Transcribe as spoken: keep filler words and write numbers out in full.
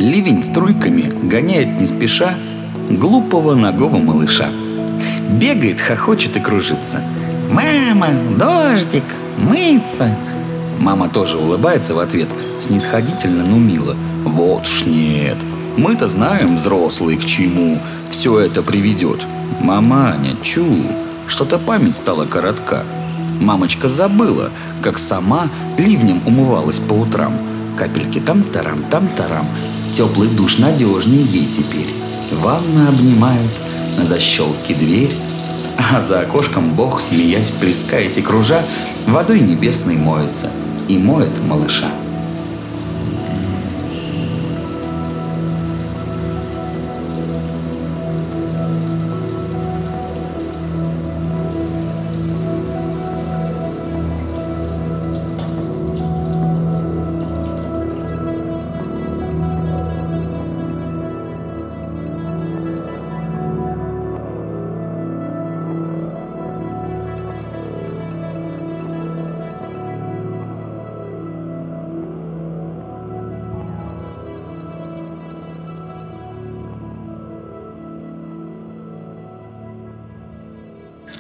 Ливень струйками гоняет не спеша глупого нагого малыша. Бегает, хохочет и кружится. «Мама, дождик, мыться!» Мама тоже улыбается в ответ, снисходительно, но мило. «Вот ж нет! Мы-то знаем, взрослые, к чему все это приведет. Маманя, чу, что-то память стала коротка. Мамочка забыла, как сама ливнем умывалась по утрам. Капельки там-тарам, там-тарам. Теплый душ надежнее ей теперь. Ванна обнимает, на защелке дверь. А за окошком Бог, смеясь, плескаясь и кружа, водой небесной моется и моет малыша».